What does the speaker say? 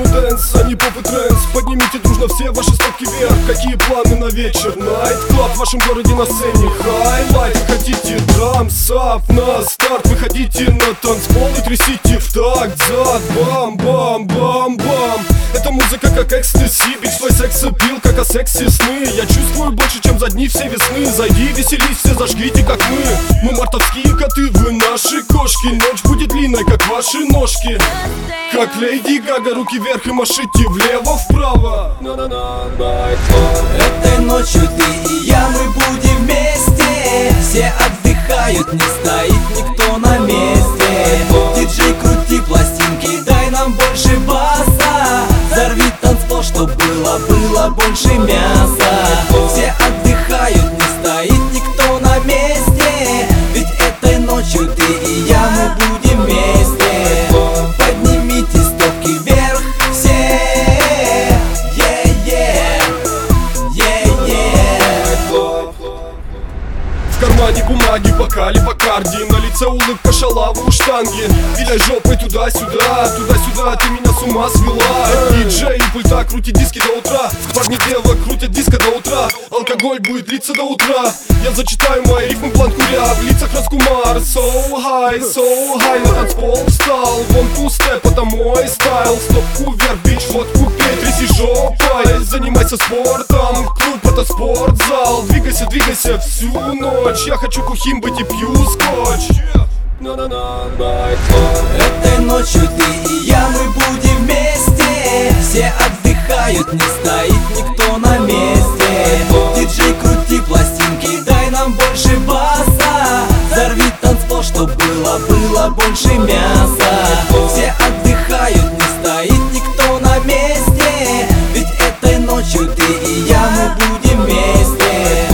Ему дэнс, а не поп и трэнс. Поднимите дружно все ваши стопки вверх. Какие планы на вечер? Найт клаб в вашем городе на сцене. Хайлайт, хотите драмс-ап на старт. Выходите на танцпол и трясите в такт зад. Бам-бам-бам-бам. Эта музыка как экстази, бич твой секс-апил, как о сексе сны. Я чувствую больше, чем за дни всей весны. Зайди, веселись, все зажгите, как мы. Мы мартовские коты, вы наши кошки. Ночь будет длинной, как ваши ножки. Как Леди Гага, руки вверх и машите влево-вправо. Этой ночью ты и я, мы будем вместе. Все отдыхают, не стоит никто на месте. Диджей, крути пластинки, дай нам больше баса. Взорви танцпол, чтоб было больше мяса. Все отдыхают, не стоит никто на месте. Ведь этой ночью ты и я, мы будем вместе. Поднимите стопки вверх все. В кармане бумаги, бокали, бакарди. На лице улыбка, шалава у штанги. Виляй жопой туда-сюда, туда-сюда, ты меня с ума свела. Диджей и пульта крутит диски до утра. Парни девок крутят диско до утра. Алкоголь будет длиться до утра. Я зачитаю мои рифмы, план куря. В лицах раскумар. So high, на танцпол встал. Вон two-step, это мой стайл. Стопку вверх, бич, водку пей, тряси жопой. Занимайся спортом, клуб это спортзал. Двигайся, двигайся всю ночь. Я хочу кухим быть и пью скотч. Этой ночью ты и я, мы будем вместе. Все отдыхают, не стоит никто на месте. Диджей, крути пластинки, дай нам больше баса. Взорви танцпол, чтоб было больше мяса. Все отдыхают, не стоит никто на месте. Ведь этой ночью ты и я, мы будем вместе.